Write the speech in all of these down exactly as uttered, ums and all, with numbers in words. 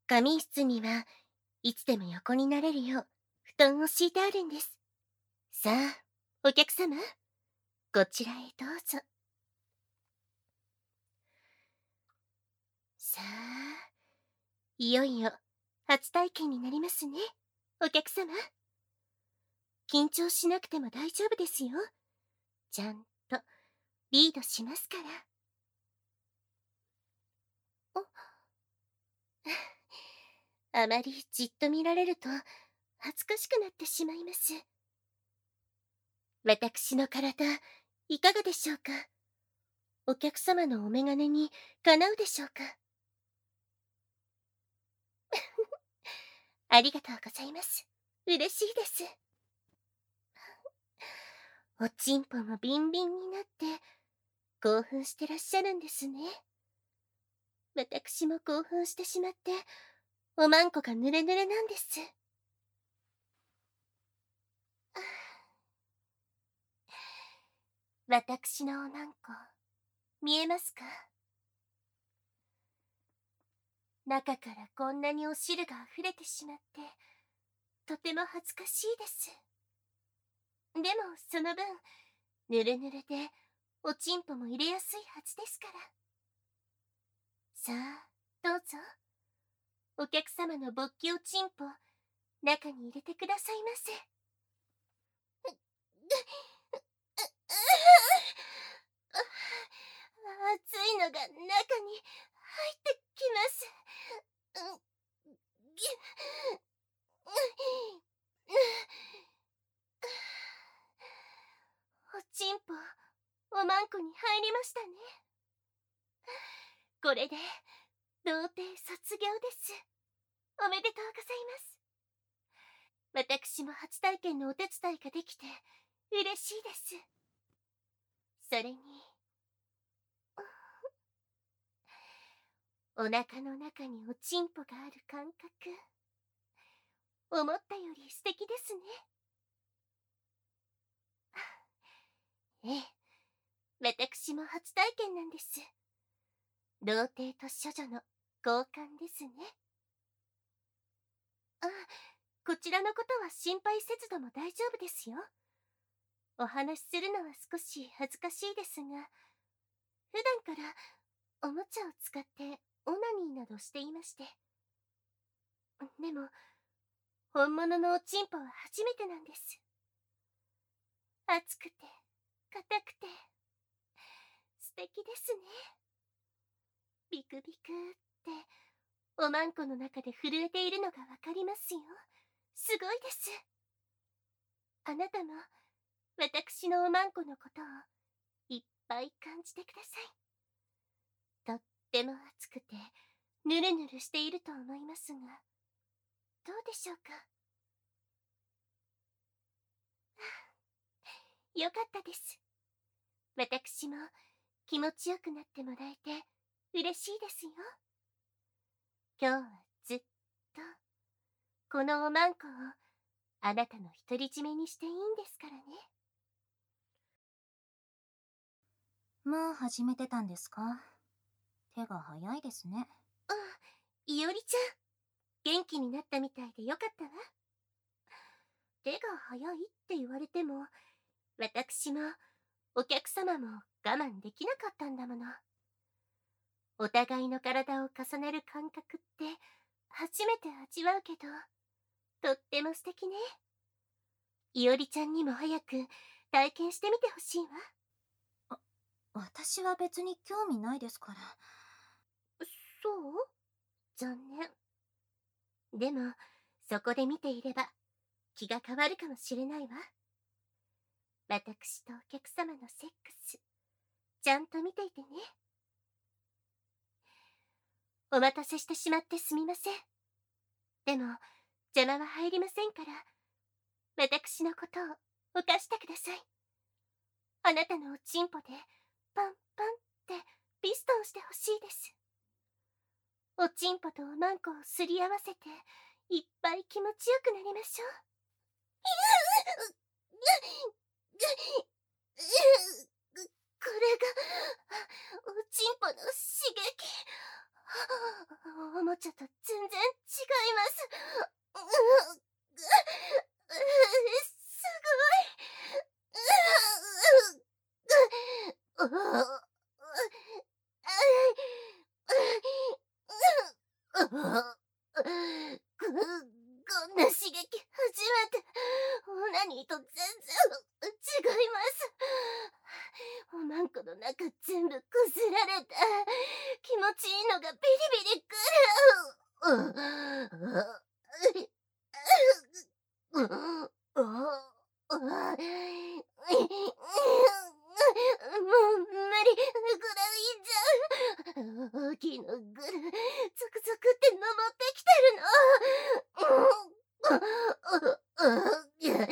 仮眠室にはいつでも横になれるよう布団を敷いてあるんです。さあ、お客様、こちらへどうぞ。さあ、いよいよ初体験になりますね、お客様。緊張しなくても大丈夫ですよ。ちゃんとリードしますから。あまりじっと見られると恥ずかしくなってしまいます。私の体、いかがでしょうか。お客様のお眼鏡にかなうでしょうか。ありがとうございます。嬉しいです。おちんぽもビンビンになって興奮してらっしゃるんですね。私も興奮してしまっておまんこがぬれぬれなんです。私のおまんこ、見えますか？中からこんなにお汁が溢れてしまってとても恥ずかしいです。でもその分ぬるぬるでおちんぽも入れやすいはずですから。さあ、どうぞ。お客様の勃起おちんぽ中に入れてくださいませ。熱いのが中に入ってきます。おちんぽおまんこに入りましたね。これで童貞卒業です。おめでとうございます。私も初体験のお手伝いができて嬉しいです。それにお腹の中におちんぽがある感覚、思ったより素敵ですね。ええ、私も初体験なんです。童貞と処女の交換ですね。あ、こちらのことは心配せずとも大丈夫ですよ。お話しするのは少し恥ずかしいですが、普段からおもちゃを使ってオナニーなどしていまして。でも、本物のおちんぽは初めてなんです。熱くて、硬くて、素敵ですね。ビクビクって、おまんこの中で震えているのがわかりますよ。すごいです。あなたも、私のおまんこのことを、いっぱい感じてください。とっても熱くて、ぬるぬるしていると思いますが、どうでしょうか。よかったです。私も気持ちよくなってもらえて嬉しいですよ。今日はずっとこのおまんこをあなたの独り占めにしていいんですからね。 もう始めてたんですか？手が早いですね。 あ、いおりちゃん、元気になったみたいでよかったわ。手が早いって言われても、私もお客様も我慢できなかったんだもの。お互いの体を重ねる感覚って初めて味わうけど、とっても素敵ね。いおりちゃんにも早く体験してみてほしいわ。 あ、私は別に興味ないですから。 そう？残念。でも、そこで見ていれば気が変わるかもしれないわ。私とお客様のセックス、ちゃんと見ていてね。お待たせしてしまってすみません。でも、邪魔は入りませんから、私のことを犯してください。あなたのおちんぽでパンパンってピストンしてほしいです。おちんぽとおまんこをすり合わせていっぱい気持ちよくなりましょう。これがおちんぽの刺激。 おもちゃと全然違います。ううすごい。うここんな刺激初めて。オナニーと全然違います。おまんこの中全部こすられた。気持ちいいのがビリビリくる。もう無理、ぐらいじゃ。大きいのぐる、ゾクゾクって登ってきてるの。いや、いや、いや、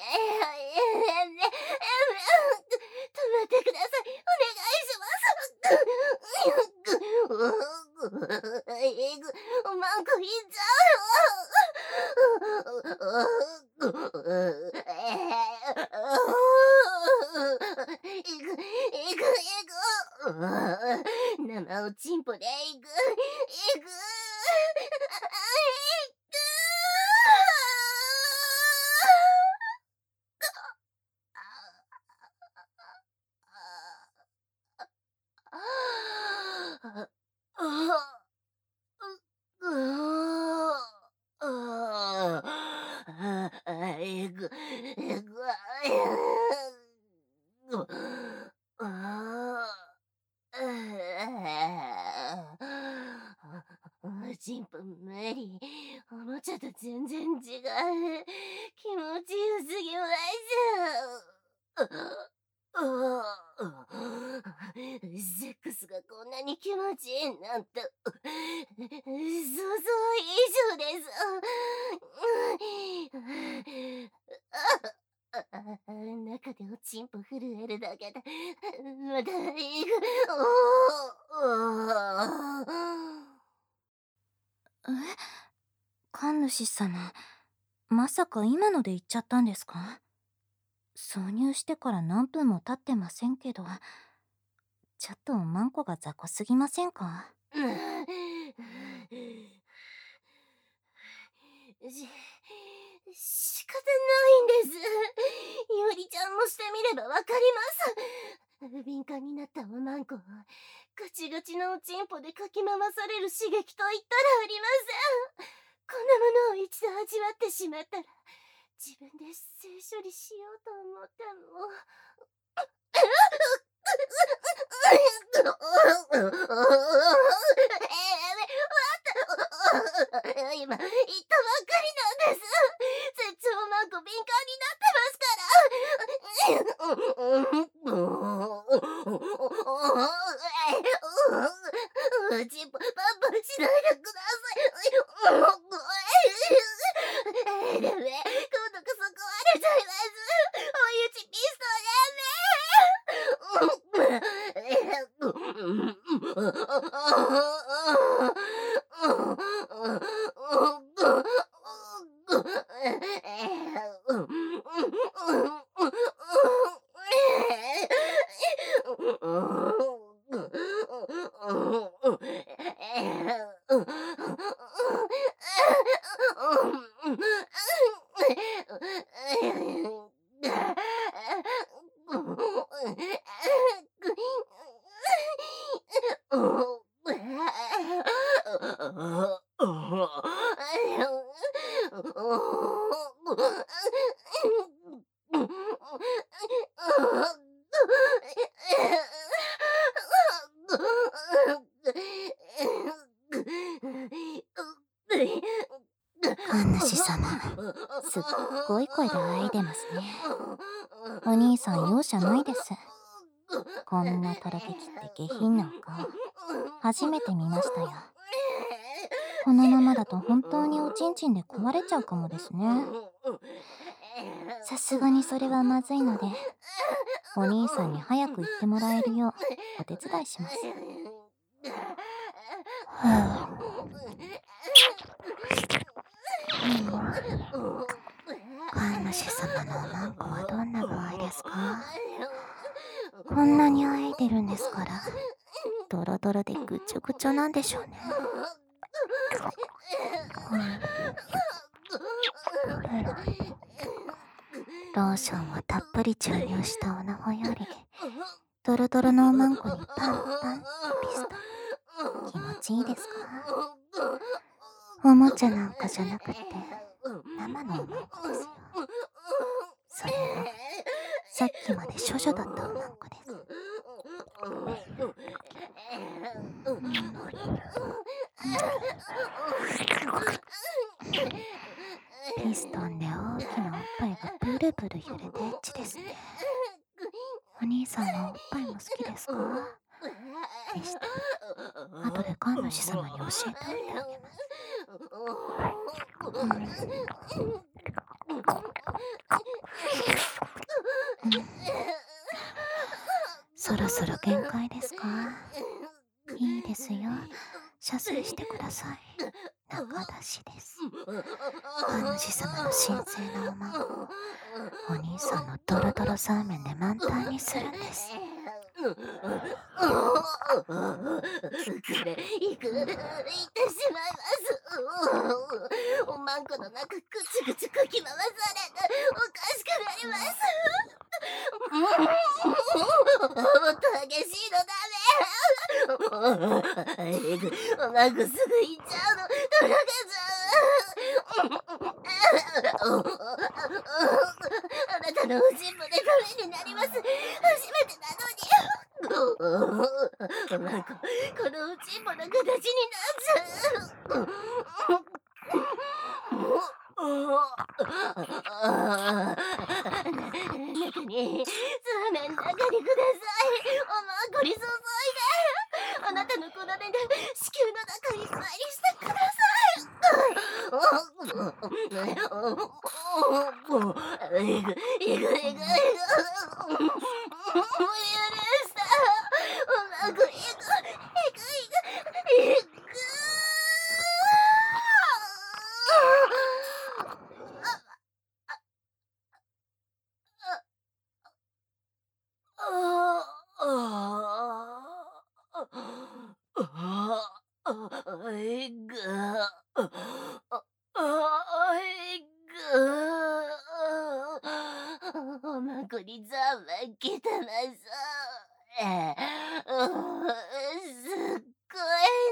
止めてください。お願いします。えぐ、おまんこいっちゃうよ。えぐ、えぐ、えぐ。生おちんぽでえぐ、えぐ。えぐ、えぐ、おちんぽ無理。おもちゃと全然違う。気持ちよすぎます。セックスがこんなに気持ちいいなんて想像以上です。中でおちんぽ震えるだけでまだいく。 え、神主様、まさか今ので言っちゃったんですか？挿入してから何分も経ってませんけど、ちょっとおまんこが雑魚すぎませんか？ し、仕方ないんです。いおりちゃんもしてみればわかります。敏感になったおまんこはガチガチのおちんぽでかき回される刺激と言ったらありません。こんなものを一度味わってしまったら自分で性処理しようと思っても今言ったばっかりなんです。絶頂マンコ敏感になってますから。ちんぽパンパンしないでください。ダメ、今度こそ壊れちゃいます。追い打ちピス神主様、すっごい声であいでますね。お兄さん容赦ないです。こんなとろけきって下品なお顔、初めて見ましたよ。このままだと本当におちんちんで壊れちゃうかもですね。さすがにそれはまずいので、お兄さんに早く行ってもらえるようお手伝いします。はぁ、神主様のおまんこはどんな具合ですか？こんなにあえいでるんですから、ドロドロでぐっちょぐちょなんでしょうね。うん、ローションをたっぷり注入したおなほより、ドロドロのおまんこにパンパンってピストン。気持ちいいですか？おもちゃなんかじゃなくて、生のおまんこですよ。それも、さっきまで処女だったおまんこです。ピストンで大きなおっぱいがブルブル揺れてエッチですね。お兄さんはおっぱいも好きですか？でしたら、後で神主様に教えておいてあげます。うんうん、そろそろ限界ですか？いいですよ。射精してください。中出しです。神主様の神聖なおまんこ、お兄さんのドロドロサーメンで満タンにするんです。 これ、いく、いってしまいます。おまんこの中、ぐちぐちかき回されて、おかしくなります。もっと激しいのダメ。えぐ、おまんこすぐいっちゃうの、とろけちゃう。あなたのおしっぽでためになります。初めてなのに。おまんこ、このおちんぽの形になっちゃう。中に、そうめん中にください。おまんこに注いで、あなたの好みで子宮の中いっぱいにしてください。えぐ、えぐ、えぐ、えぐ。おまんこ、えぐ、えぐ、えぐ、えぐ。えぐ、おまんこにざまんきたまそう。すっごい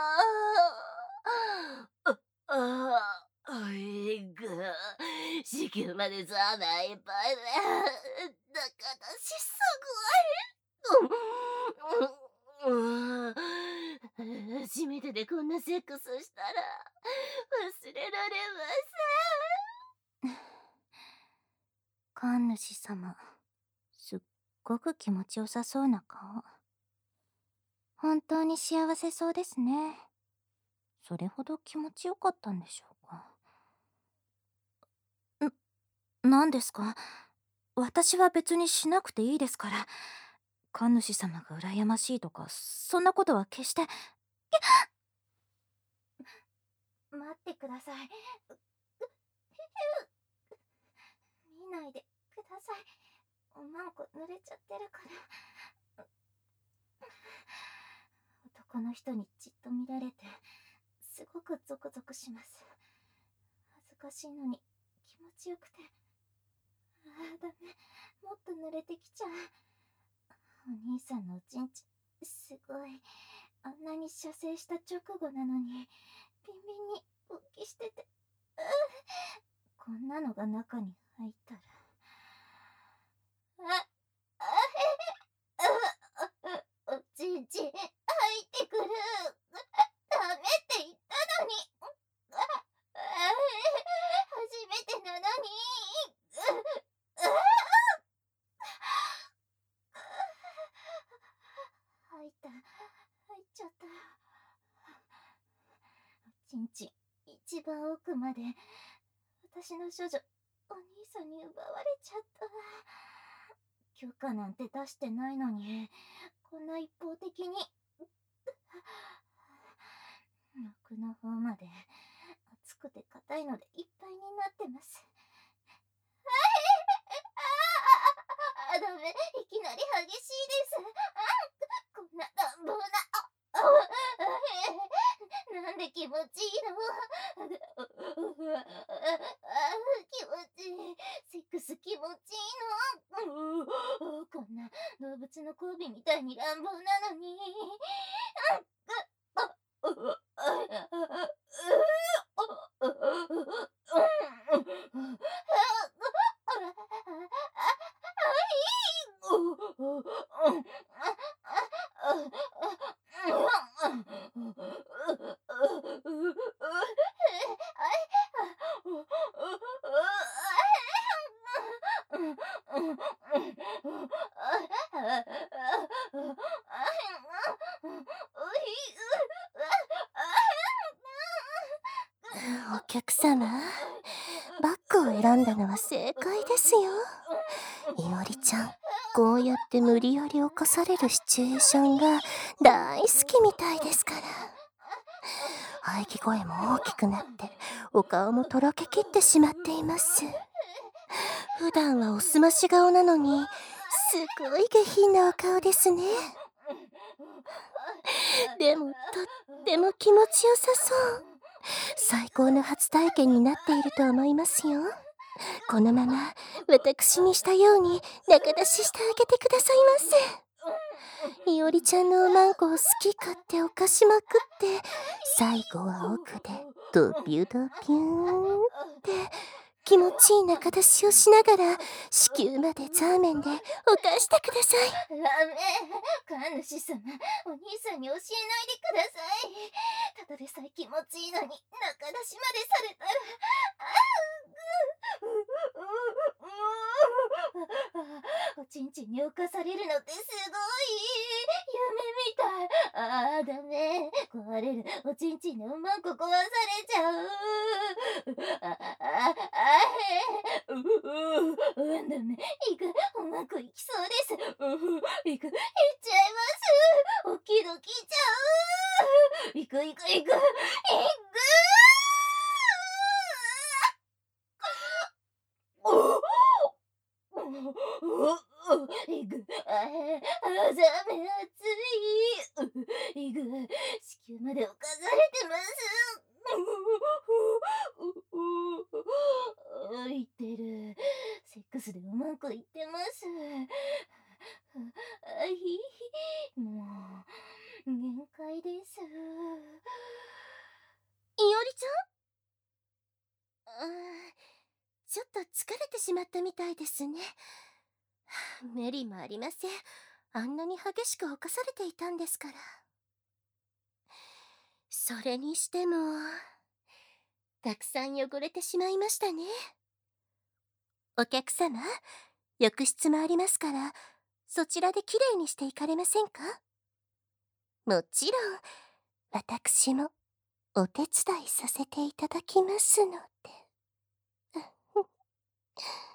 の。ああ、えぐ、子宮までざまいっぱいで、だからしすごい。うん、初めてでこんなセックスしたら忘れられません。 神主様、すっごく気持ちよさそうな顔。本当に幸せそうですね。それほど気持ちよかったんでしょうか。ん、何ですか？私は別にしなくていいですから。神主様が羨ましいとか、そんなことは決して。 待ってください。見ないでください。おまんこ濡れちゃってるから。男の人にじっと見られてすごくゾクゾクします。恥ずかしいのに気持ちよくて。ああ、ダメ。もっと濡れてきちゃう。お兄さんのおちんちすごい。あんなに射精した直後なのにビンビンに勃起してて、うこんなのが中に入ったら、ああへへ、おちんち入ってくる。ダメって言ったのに。初めてなのに。入った、入っちゃった。おちんち一番奥まで私の処女お兄さんに奪われちゃった。許可なんて出してないのにこんな一方的に。奥の方まで熱くて硬いのでいっぱいになってます。ああ、ダメ、いきなり激しいです。こんな乱暴な。ああ気持ちいい。セックス気持ちいいの。こんな動物の交尾みたいに乱暴なのに。 お客様、バッグを選んだのは正解ですよ。いおりちゃん、こうやって無理やり犯されるシチュエーションが大好きみたいですから。喘ぎ声も大きくなってお顔もとろけきってしまっています。普段はおすまし顔なのにすごい下品なお顔ですね。でもとっても気持ちよさそう。最高の初体験になっていると思いますよ。このまま私にしたように仲出ししてあげてくださいませ。いおりちゃんのおまんこを好き勝手犯しまくって、最後は奥でドビュドビューンって気持ちいい仲出しをしながら子宮までザーメンで犯してください。 ダメ、神主様、お兄さんに教えないでください。ただでさえ気持ちいいのに仲出しまでされたら。おちんちんに侵されるのってすごい夢みたい。ああ、ダメ、壊れる。おちんちんのおまんこ壊されちゃう。ああああ、ううう、ダメ、いく、おまんこいきそうです。うう、いく、いっちゃいます。おっきいのきちゃう。いくいくいくいく。いく、ああ、ザメ熱い。いく、子宮まで侵されてます。言ってる。セックスでうまくいってます。あひ、もう、限界です。いおりちゃん、あーちょっと疲れてしまったみたいですね。無理もありません。あんなに激しく犯されていたんですから。それにしても、たくさん汚れてしまいましたね。お客様、浴室もありますから、そちらできれいにしていかれませんか？もちろん、私もお手伝いさせていただきますので。